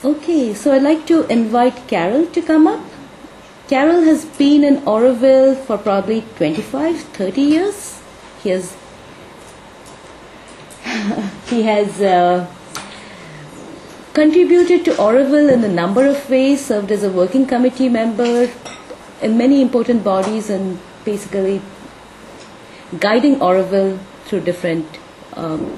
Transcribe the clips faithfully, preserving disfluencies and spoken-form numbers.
Okay, so I'd like to invite Carol to come up. Carol has been in Auroville for probably twenty-five, thirty years. He has, he has uh, contributed to Auroville in a number of ways, served as a working committee member in many important bodies, and basically guiding Auroville through different um,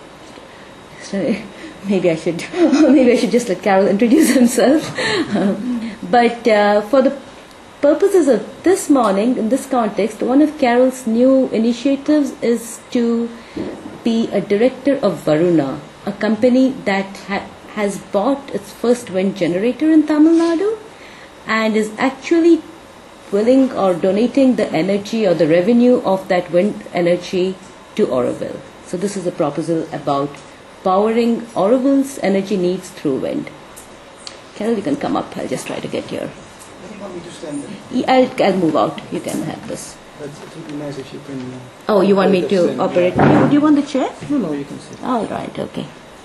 maybe I should maybe I should just let Carol introduce himself. But uh, for the purposes of this morning, in this context, one of Carol's new initiatives is to be a director of Varuna, a company that ha- has bought its first wind generator in Tamil Nadu and is actually willing or donating the energy or the revenue of that wind energy to Auroville. So this is a proposal about powering Auroville's energy needs through wind. Carol, you can come up. I'll just try to get your... Where do you want me to stand then? Yeah, I'll, I'll move out. You can have this. But it would be nice if you can... Uh, oh, you want me to stand, operate? yeah. Do you want the chair? No, no, you can sit. All right, okay.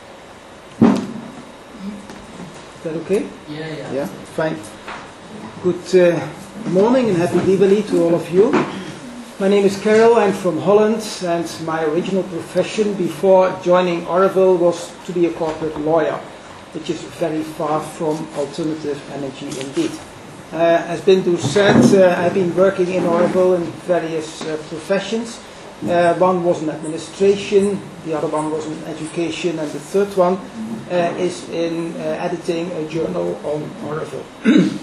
Is that okay? Yeah, yeah. Yeah, fine. Good uh, morning and happy Diwali to all of you. My name is Carol, I'm from Holland, and my original profession before joining Auroville was to be a corporate lawyer, which is very far from alternative energy indeed. Uh, as Bindu said, uh, I've been working in Auroville in various uh, professions. Uh, one was in administration, the other one was in education, and the third one uh, is in uh, editing a journal on Auroville.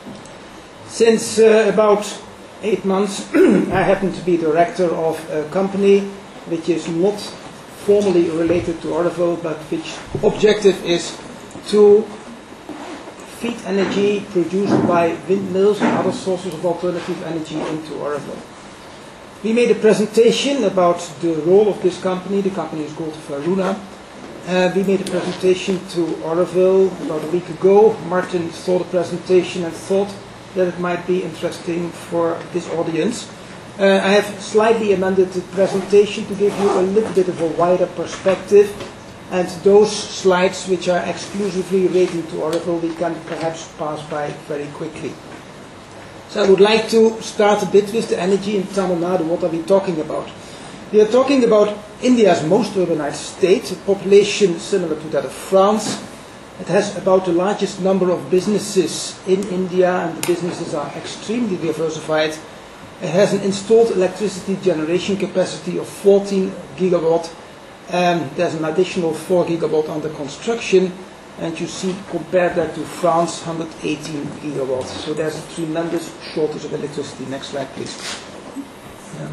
Since uh, about eight months, I happen to be director of a company which is not formally related to Auroville, but which objective is to feed energy produced by windmills and other sources of alternative energy into Auroville. We made a presentation about the role of this company. The company is called Varuna. Uh, we made a presentation to Auroville about a week ago. Martin saw the presentation and thought that it might be interesting for this audience. Uh, I have slightly amended the presentation to give you a little bit of a wider perspective, and those slides which are exclusively related to Auroville we can perhaps pass by very quickly. So I would like to start a bit with the energy in Tamil Nadu. What are we talking about? We are talking about India's most urbanized state, a population similar to that of France. It has about the largest number of businesses in India, and the businesses are extremely diversified. It has an installed electricity generation capacity of fourteen gigawatt. Um, there's an additional four gigawatt under construction, and you see, compare that to France, one hundred eighteen gigawatts. So there's a tremendous shortage of electricity. Next slide, please. Yeah.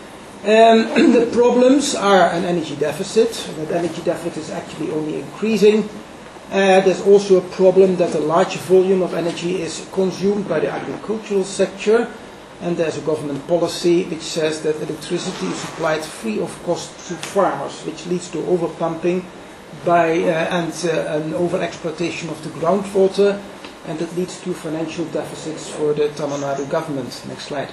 Um, the problems are an energy deficit. That energy deficit is actually only increasing. Uh, there's also a problem that a large volume of energy is consumed by the agricultural sector, and there's a government policy which says that electricity is supplied free of cost to farmers, which leads to overpumping by, uh, and uh, an over-exploitation of the groundwater, and it leads to financial deficits for the Tamil Nadu government. Next slide.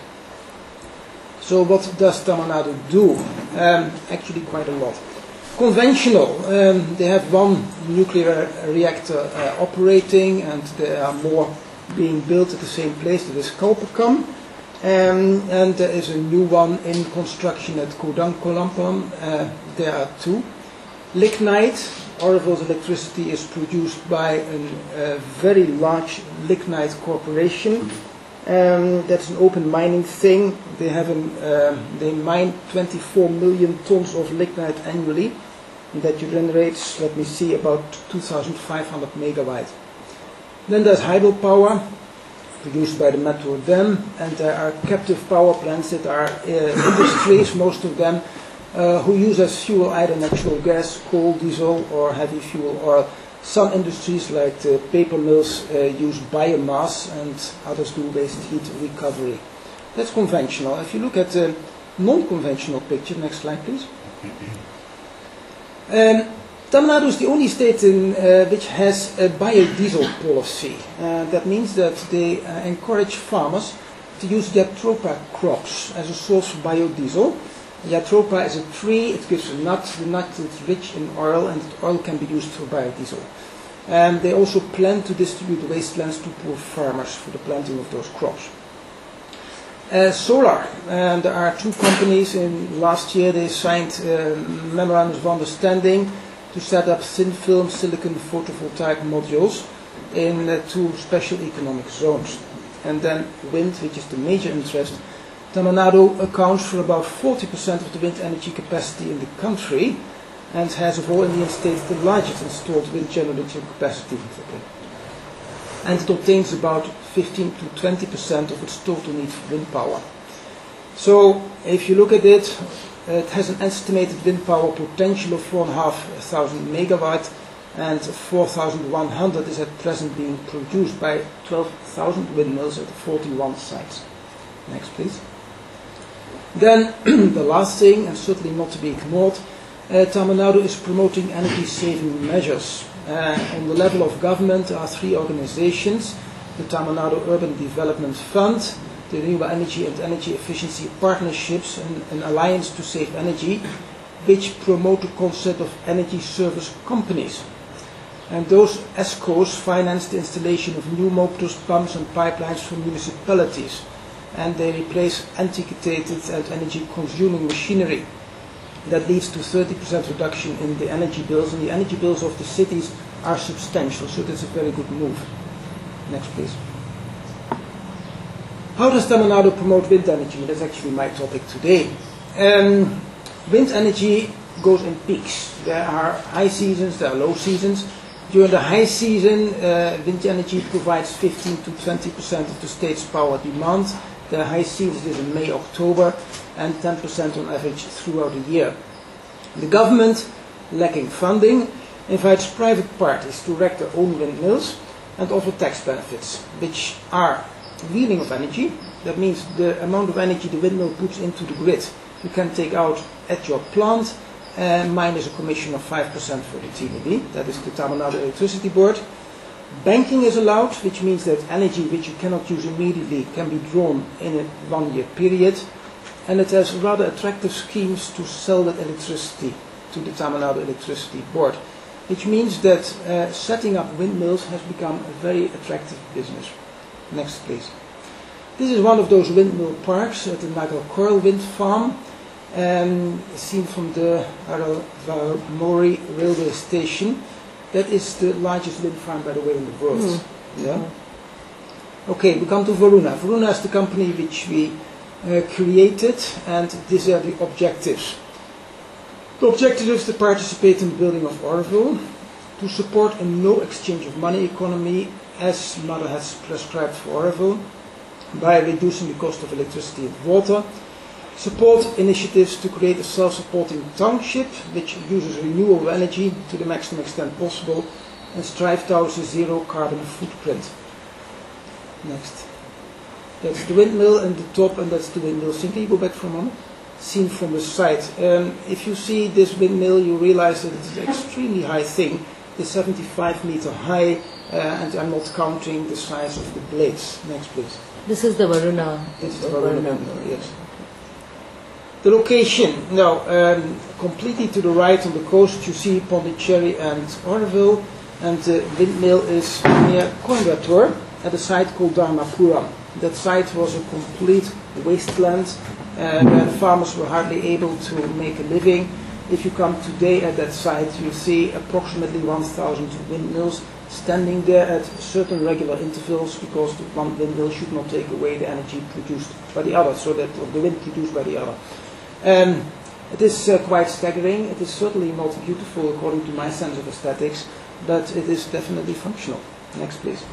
So what does Tamil Nadu do? Um, actually quite a lot. Conventional, um, they have one nuclear reactor uh, operating, and there are more being built at the same place. That is Kalpakam, um, and there is a new one in construction at Kodangkolampam. Uh, there are two. Lignite, Auroville's electricity is produced by a very large lignite corporation. Um, that's an open mining thing. They have an, uh, they mine twenty-four million tons of lignite annually, and that generates, let me see, about two thousand five hundred megawatt. Then there's hydropower, produced by the Metro Dam, and there are captive power plants that are uh, industries, most of them, uh, who use as fuel either natural gas, coal, diesel, or heavy fuel oil. Some industries, like the paper mills, uh, use biomass, and others do waste heat recovery. That's conventional. If you look at the non-conventional picture, next slide please. Um, Tamil Nadu is the only state in, uh, which has a biodiesel policy. Uh, that means that they uh, encourage farmers to use Jatropha crops as a source of biodiesel. Jatropha is a tree, it gives a nut, the nut is rich in oil, and the oil can be used for biodiesel. And they also plan to distribute wastelands to poor farmers for the planting of those crops. Uh, solar, and there are two companies. In last year they signed uh, memorandums of understanding to set up thin film silicon photovoltaic modules in uh, two special economic zones. And then wind, which is the major interest. Tamil Nadu accounts for about forty percent of the wind energy capacity in the country, and has of all Indian states the largest installed wind generating capacity. And it obtains about fifteen to twenty percent of its total need for wind power. So if you look at it, it has an estimated wind power potential of four thousand five hundred megawatt, and four thousand one hundred is at present being produced by twelve thousand windmills at forty-one sites. Next, please. Then the last thing, and certainly not to be ignored, uh, Tamil Nadu is promoting energy saving measures. Uh, on the level of government there are three organizations: the Tamil Nadu Urban Development Fund, the Renewable Energy and Energy Efficiency Partnerships, and an Alliance to Save Energy, which promote the concept of energy service companies. And those ESCOs finance the installation of new motors, pumps and pipelines for municipalities, and they replace antiquated and energy-consuming machinery. That leads to thirty percent reduction in the energy bills, and the energy bills of the cities are substantial, so that's a very good move. Next, please. How does Tamil Nadu promote wind energy? That's actually my topic today. Um, wind energy goes in peaks. There are high seasons, there are low seasons. During the high season, uh, wind energy provides fifteen to twenty percent of the state's power demand. The high season is in May, October, and ten percent on average throughout the year. The government, lacking funding, invites private parties to erect their own windmills and offer tax benefits, which are wheeling of energy. That means the amount of energy the windmill puts into the grid you can take out at your plant, uh, minus a commission of five percent for the T B B. That is the Tamil Nadu Electricity Board. Banking is allowed, which means that energy which you cannot use immediately can be drawn in a one-year period. And it has rather attractive schemes to sell that electricity to the Tamil Nadu Electricity Board, which means that uh, setting up windmills has become a very attractive business. Next, please. This is one of those windmill parks at the Nagar Coil Wind Farm, um, seen from the Aravamori railway station. That is the largest wind farm, by the way, in the world. Mm. Yeah. Okay, we come to Varuna. Varuna is the company which we uh, created, and these are the objectives. The objective is to participate in the building of Oroville, to support a no exchange of money economy, as Mother has prescribed for Oroville, by reducing the cost of electricity and water, support initiatives to create a self-supporting township which uses renewable energy to the maximum extent possible, and strive towards a zero carbon footprint. Next. That's the windmill and the top, and that's the windmill. Can you go back for a moment? Seen from the side. Um, if you see this windmill, you realize that it's an extremely high thing. It's seventy-five meter high, uh, and I'm not counting the size of the blades. Next, please. This is the Varuna. This is the Varuna windmill, yes. The location, now, um, completely to the right on the coast, you see Pondicherry and Oroville, and the windmill is near Coimbatore at a site called Dharmapuram. That site was a complete wasteland uh, where farmers were hardly able to make a living. If you come today at that site, you see approximately one thousand windmills standing there at certain regular intervals, because the one windmill should not take away the energy produced by the other, so that or the wind produced by the other. Um, it is uh, quite staggering. It is certainly not beautiful according to my sense of aesthetics, but it is definitely functional. Next, please.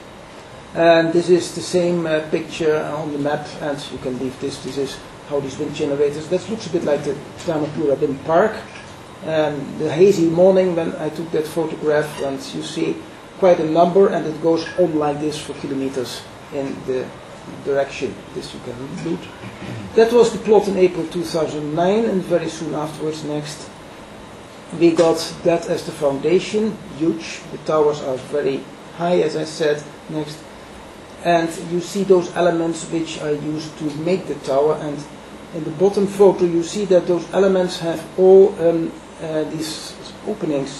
And this is the same uh, picture on the map, and you can leave this. This is how these wind generators. That looks a bit like the Dharmapura Wind Park. Um, the hazy morning when I took that photograph, and you see quite a number, and it goes on like this for kilometers in the direction. This you can loot. That was the plot in April two thousand nine, and very soon afterwards, next, we got that as the foundation, huge. The towers are very high, as I said. Next. And you see those elements which are used to make the tower, and in the bottom photo you see that those elements have all um, uh, these openings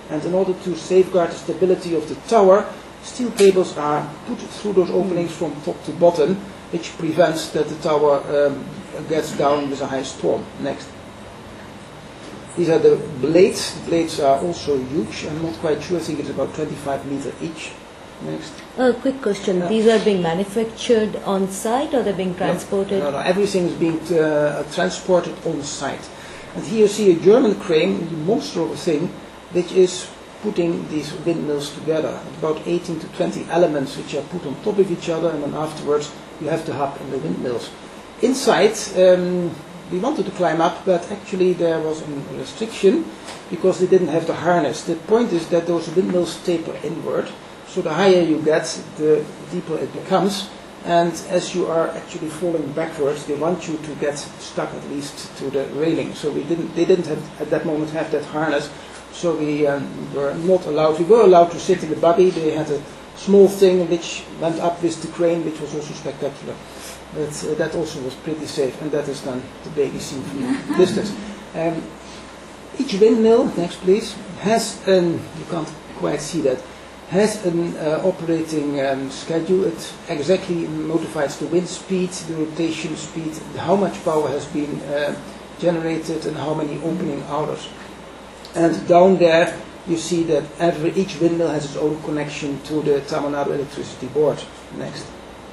And in order to safeguard the stability of the tower, steel cables are put through those openings from top to bottom, which prevents that the tower um, gets down with a high storm. Next. These are the blades. The blades are also huge. I'm not quite sure. I think it's about twenty-five meters each. Next. A quick question. Yeah. These are being manufactured on site or they're being transported? No, no, no. Everything is being uh, transported on site. And here you see a German crane, a monster of a thing, which is putting these windmills together. About eighteen to twenty elements which are put on top of each other, and then afterwards you have the hub and the windmills. Inside, um, we wanted to climb up, but actually there was a restriction because they didn't have the harness. The point is that those windmills taper inward, so the higher you get, the deeper it becomes. And as you are actually falling backwards, they want you to get stuck at least to the railing. So we didn't, they didn't have, at that moment have that harness, so we um, were not allowed. We were allowed to sit in the buggy. They had a small thing which went up with the crane, which was also spectacular. But uh, that also was pretty safe, and that is then the baby scene from the distance. Um, each windmill, next please, has an, you can't quite see that, has an uh, operating um, schedule. It exactly notifies the wind speed, the rotation speed, how much power has been uh, generated, and how many opening hours. And down there you see that every, each windmill has its own connection to the Tamanado electricity board. Next.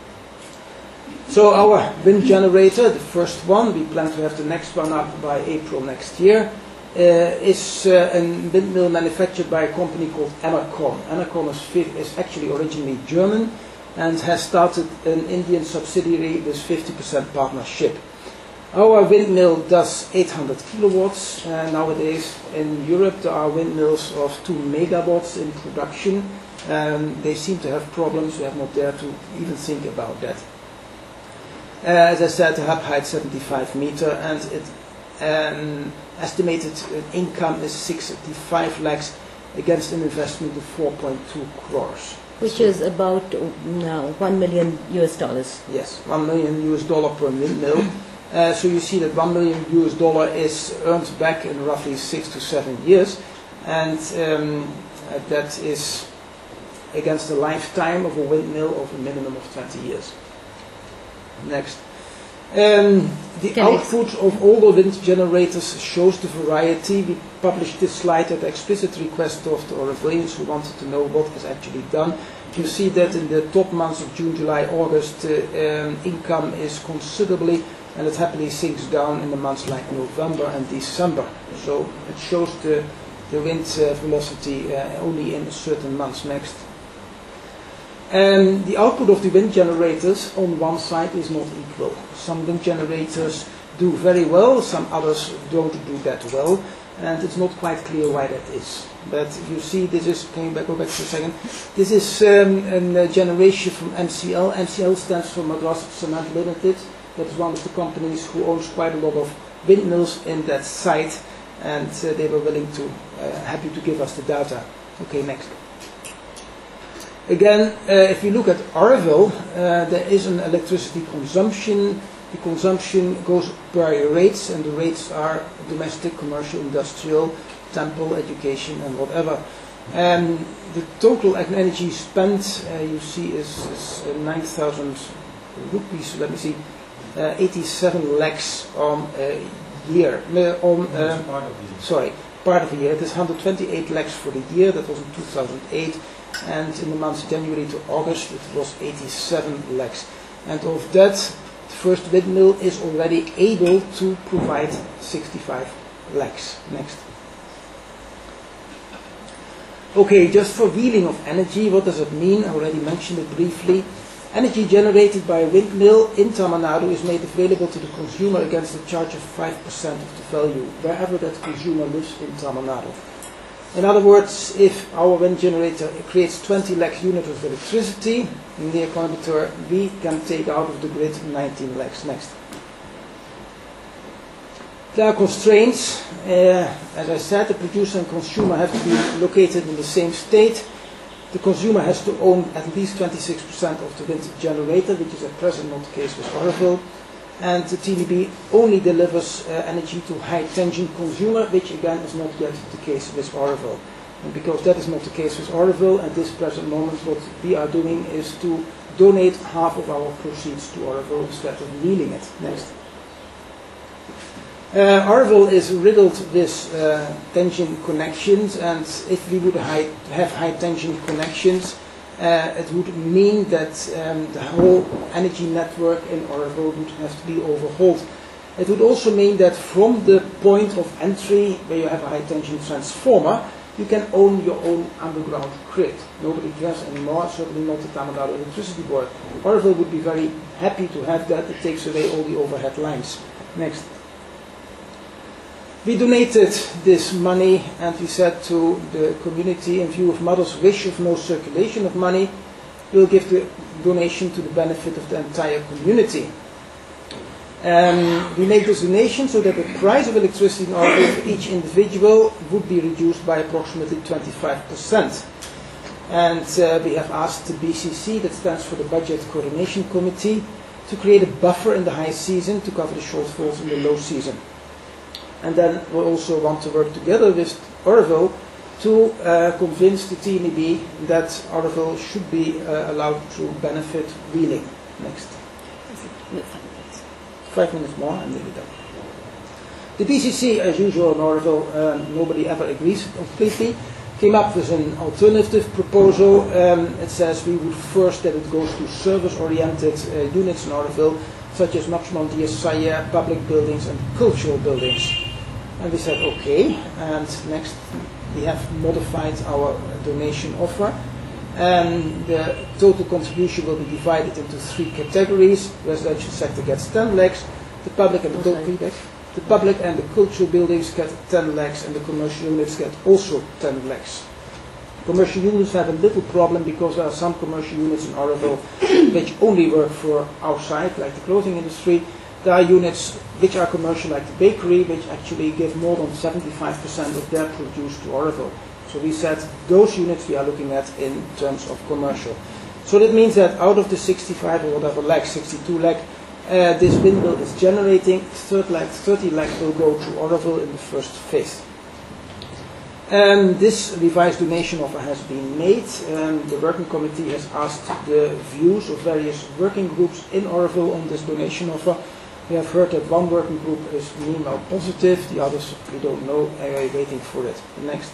So our wind generator, the first one, we plan to have the next one up by April next year, uh, is uh, a windmill manufactured by a company called Enercon. Enercon is, is actually originally German and has started an Indian subsidiary with fifty percent partnership. Our windmill does eight hundred kilowatts. Uh, nowadays in Europe there are windmills of two megawatts in production. Um, they seem to have problems. We have not dared to even think about that. Uh, as I said, the hub height seventy-five meter, and it um, estimated income is sixty-five lakhs against an investment of four point two crores. Which so, is about uh, one million U S dollars. Yes, one million U S dollar per windmill. Uh, so you see that one million U S dollar is earned back in roughly six to seven years, and um, uh, that is against the lifetime of a windmill of a minimum of twenty years. Next. Um, the Can output of all the wind generators shows the variety. We published this slide at the explicit request of the Orevillians who wanted to know what is actually done. You see that in the top months of June, July, August, uh, um, income is considerably, and it happily sinks down in the months like November and December. So it shows the, the wind uh, velocity uh, only in certain months. Next. Um, the output of the wind generators on one side is not equal. Some wind generators do very well, some others don't do that well, and it's not quite clear why that is. But you see, this is, can you back, go back for a second? This is um, a generation from M C L. M C L stands for Madras Cement Limited. That is one of the companies who owns quite a lot of windmills in that site, and uh, they were willing to, uh, happy to give us the data. Okay, next. Again, uh, if you look at Oroville, uh, there is an electricity consumption. The consumption goes by rates, and the rates are domestic, commercial, industrial, temple, education, and whatever. Um, the total energy spent, uh, you see, is, is uh, nine thousand rupees. Let me see, uh, eighty-seven lakhs on a year. Uh, on uh, part of the year. Sorry, part of a year. It is one hundred twenty-eight lakhs for the year. That was in two thousand eight. And in the months January to August it was eighty-seven lakhs. And of that, the first windmill is already able to provide sixty-five lakhs. Next. Okay, just for wheeling of energy, what does it mean? I already mentioned it briefly. Energy generated by a windmill in Tamanado is made available to the consumer against a charge of five percent of the value, wherever that consumer lives in Tamanado. In other words, if our wind generator creates twenty lakh units of electricity near Coimbatore, we can take out of the grid nineteen lakhs. Next. There are constraints. Uh, as I said, the producer and consumer have to be located in the same state. The consumer has to own at least twenty-six percent of the wind generator, which is at present not the case with Oroville. And the T D B only delivers uh, energy to high tension consumer, which again is not yet the case with Oroville. And because that is not the case with Oroville, at this present moment what we are doing is to donate half of our proceeds to Oroville instead of wheeling it. Next. Uh, Oroville is riddled with uh, tension connections, and if we would high, have high tension connections, uh, it would mean that um, the whole energy network in Oroville would have to be overhauled. It would also mean that from the point of entry, where you have a high tension transformer, you can own your own underground grid. Nobody cares anymore, certainly not the Tamil Nadu Electricity Board. Oroville would be very happy to have that. It takes away all the overhead lines. Next. We donated this money, and we said to the community, in view of Mother's wish of no circulation of money, we'll give the donation to the benefit of the entire community. Um, we made this donation so that the price of electricity in Oroville for each individual would be reduced by approximately twenty-five percent. And uh, we have asked the B C C, that stands for the Budget Coordination Committee, to create a buffer in the high season to cover the shortfalls in the low season. And then we also want to work together with Oroville to uh, convince the T N E B that Oroville should be uh, allowed to benefit wheeling. Next. Five minutes more and leave it done. The B C C, as usual in Oroville, um, nobody ever agrees completely, came up with an alternative proposal. Um, it says we would first that it goes to service-oriented uh, units in Oroville, such as Maximum Sayer, public buildings and cultural buildings. And we said okay, and next we have modified our donation offer. And the total contribution will be divided into three categories. Residential sector gets ten lakhs, the public and the, okay. the public and the cultural buildings get ten lakhs, and the commercial units get also ten lakhs. Commercial units have a little problem because there are some commercial units in Oroville which only work for outside, like the clothing industry. There are units which are commercial, like the bakery, which actually give more than seventy-five percent of their produce to Oroville. So we said those units we are looking at in terms of commercial. So that means that out of the sixty-five or whatever lakh, sixty-two lakh, uh, this windmill is generating, thirty lakh will go to Oroville in the first phase. Um, this revised donation offer has been made. Um, the working committee has asked the views of various working groups in Oroville on this donation offer. We have heard that one working group is meanwhile positive, the others we don't know, and we're waiting for it. Next.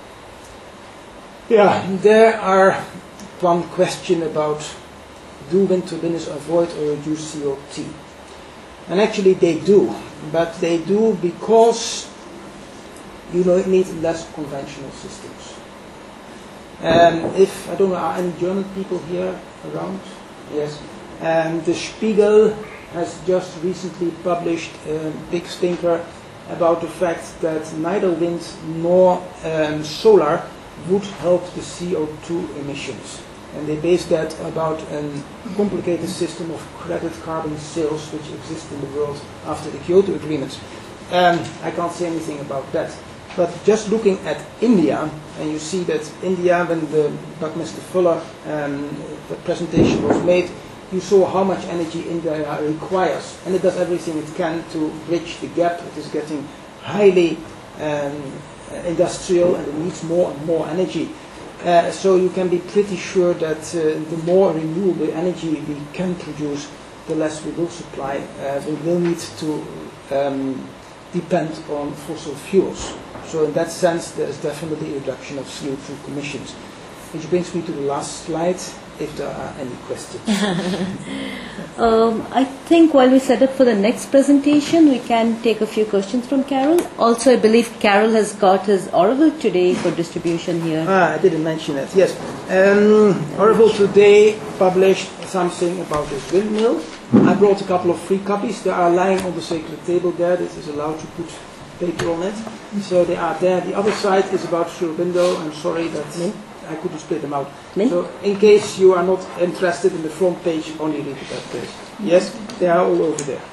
Yeah, there are one question about do wind turbines avoid or reduce C O two? And actually they do, but they do because you know it needs less conventional systems. Um, if, I don't know, are any German people here around? Yes. Um, the Spiegel has just recently published a big stinker about the fact that neither wind nor um, solar would help the C O two emissions. And they base that about a complicated system of credit carbon sales which exist in the world after the Kyoto Agreement. Um, I can't say anything about that. But just looking at India, and you see that India, when the Buckminster Fuller um, the presentation was made, you saw how much energy India requires. And it does everything it can to bridge the gap. It is getting highly um, industrial, and it needs more and more energy. Uh, so you can be pretty sure that uh, the more renewable energy we can produce, the less we will supply. Uh, we will need to um, depend on fossil fuels. So in that sense, there is definitely a reduction of C O two emissions. Which brings me to the last slide, if there are any questions. um, I think while we set up for the next presentation, we can take a few questions from Carol. Also, I believe Carol has got his Oroville Today for distribution here. Ah, I didn't mention that, yes. Um, Oroville Today published something about this windmill. I brought a couple of free copies. They are lying on the sacred table there. This is allowed to put paper on it. So they are there. The other side is about Shurbindo. I'm sorry that mm. I couldn't split them out. Mm. So in case you are not interested in the front page, only read the back page. Yes, they are all over there.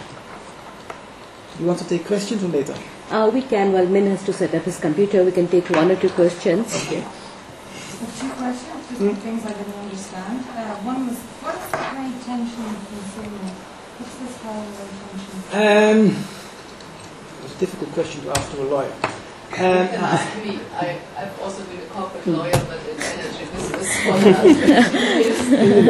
You want to take questions or later? Uh, we can. While Min has to set up his computer, we can take one or two questions. Okay. Two questions, just mm. things I didn't understand. Uh, one was, what is the high tension consumer? What's this high low tension? Um, it's a difficult question to ask to a lawyer. Um, You can ask me. I, I've also been a corporate lawyer, but in energy business for the last twenty years.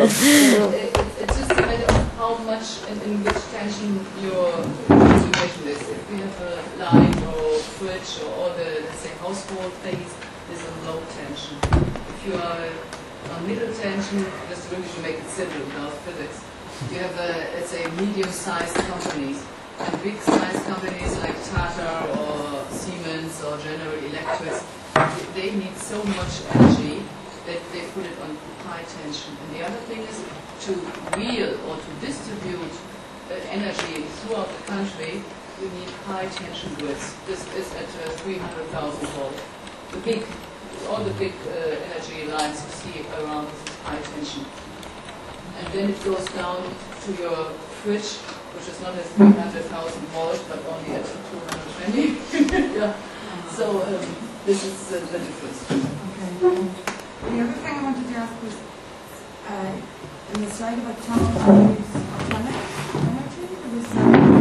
It, it's just a matter of how much and in which tension your situation is. If we have a light or fridge or all the, let's say, household things, there's a low tension. If you are on middle tension, just really to make it simple without physics, you have, a, let's say, medium-sized companies. And big-sized companies like Tata or Siemens or General Electric, they need so much energy that they put it on high tension. And the other thing is to wheel or to distribute uh, energy throughout the country, you need high tension grids. This is at uh, three hundred thousand volt. The big, all the big uh, energy lines you see around this is high tension. And then it goes down to your fridge, which is not at three hundred thousand volt, but only at two hundred twenty. Yeah. So um, this is uh, the difference. Okay. Um, the other thing I wanted to ask was, uh, in the slide about tunnel use atomic energy, there was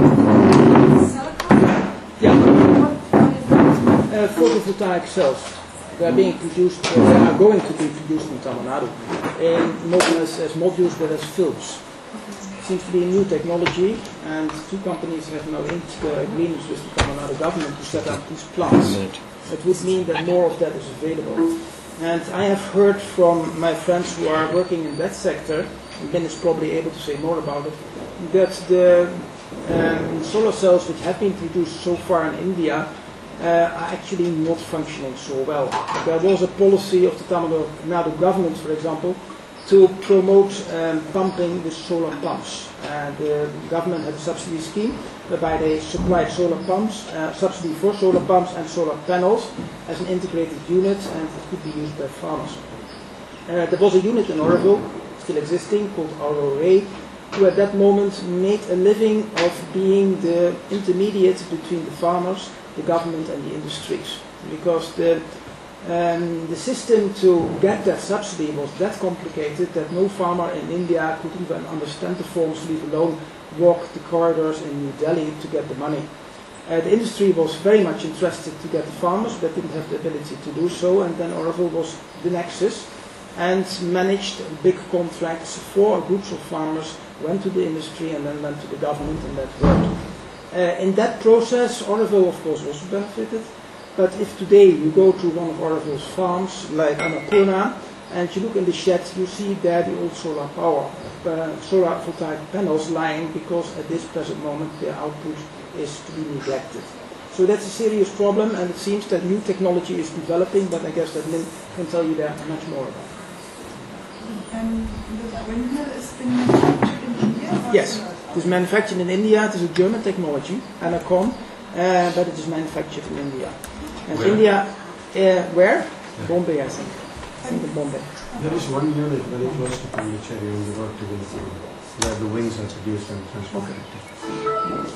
um, silicon. Yeah. What, what is that? Uh, photovoltaic cells. They are being produced, uh, they are going to be produced in Tamil Nadu, in not as, as modules but as films. It seems to be a new technology, and two companies have now inked uh, agreements with the Tamil Nadu government to set up these plants. It would mean that more of that is available. And I have heard from my friends who are working in that sector, and Ben is probably able to say more about it, that the um, solar cells which have been produced so far in India uh, are actually not functioning so well. There was a policy of the Tamil Nadu government, for example, to promote um, pumping with solar pumps. Uh, the government had a subsidy scheme whereby they supplied solar pumps, uh, subsidy for solar pumps and solar panels as an integrated unit, and it could be used by farmers. Uh, there was a unit in Oroville, still existing, called Aurora Ray, who at that moment made a living of being the intermediate between the farmers, the government and the industries. Because the Um, the system to get that subsidy was that complicated that no farmer in India could even understand the forms, leave alone walk the corridors in New Delhi to get the money. Uh, the industry was very much interested to get the farmers, but didn't have the ability to do so, and then Oroville was the nexus and managed big contracts for groups of farmers, went to the industry and then went to the government, and that worked. Uh, in that process, Oroville, of course, also benefited. But if today you go to one of Oroville's farms, like Annapurna, and you look in the shed, you see there the old solar power, uh, solar voltaic panels lying, because at this present moment their output is to be neglected. So that's a serious problem, and it seems that new technology is developing, but I guess that Lynn can tell you there much more about it. And the windmill is being manufactured in India? Yes, it is manufactured in India. It is a German technology, Anacom, uh, but it is manufactured in India. And Where? India, uh, where? Yeah. Bombay, I think. I think in Bombay. There is one unit very close to Pondicherry on the road to Villasery, where the wings are produced and transported. Okay.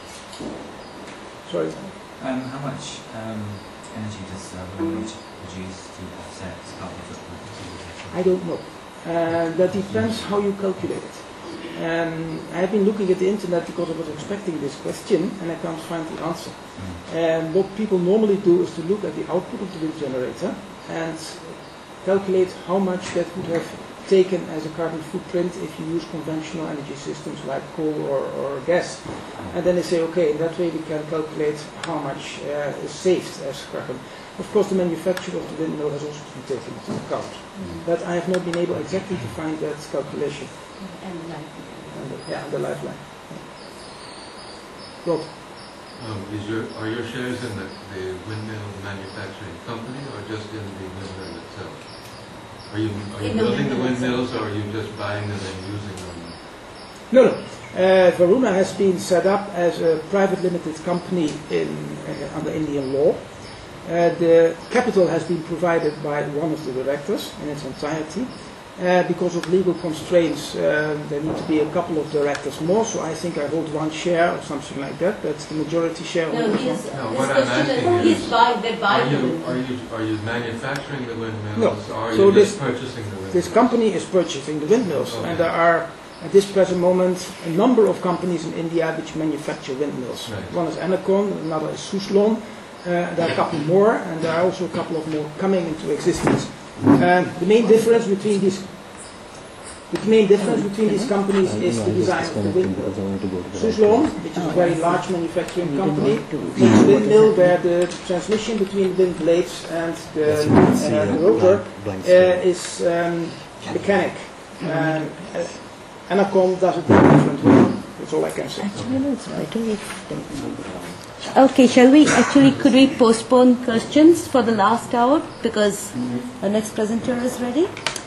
Sorry. Um, how much um, energy does uh, wind produce to offset its carbon footprint? I don't know. Uh, that depends how you calculate it. Um, I have been looking at the internet because I was expecting this question and I can't find the answer. Um, what people normally do is to look at the output of the wind generator and calculate how much that would have taken as a carbon footprint if you use conventional energy systems like coal or, or gas. And then they say, okay, in that way we can calculate how much uh, is saved as carbon. Of course, the manufacturer of the windmill has also to be taken into account. Mm. But I have not been able exactly to find that calculation. And the lifeline. And the, yeah, the lifeline. Rob? Um, is your, are your shares in the, the windmill manufacturing company or just in the windmill itself? Are you, are you In building the the windmill windmills or are you just buying them and using them? No, no. Uh, Varuna has been set up as a private limited company in, uh, under Indian law. Uh, the capital has been provided by one of the directors in its entirety. Uh, because of legal constraints, uh, there need to be a couple of directors more, so I think I hold one share or something like that. That's the majority share. No, of he is, No, his what I'm question asking is, he's is, buying, they're Are buying the you, windmill. are you, are you manufacturing the windmills No. or are So you this- just purchasing the windmills? This company is purchasing the windmills, Okay. and there are, at this present moment, a number of companies in India which manufacture windmills. Right. One is Anacon, another is Suslon, Uh, there are a couple more, and there are also a couple of more coming into existence. Um, the main difference between these the main difference between these companies is the design of the windmill. Suzlon, which is a very large manufacturing company, makes a windmill where the transmission between the wind blades and the, uh, the rotor uh, is um, mechanic. Um, uh, Anacon does it in a different way. That's all I can say. Actually, no, it's better if okay, shall we actually, could we postpone questions for the last hour because our next presenter is ready?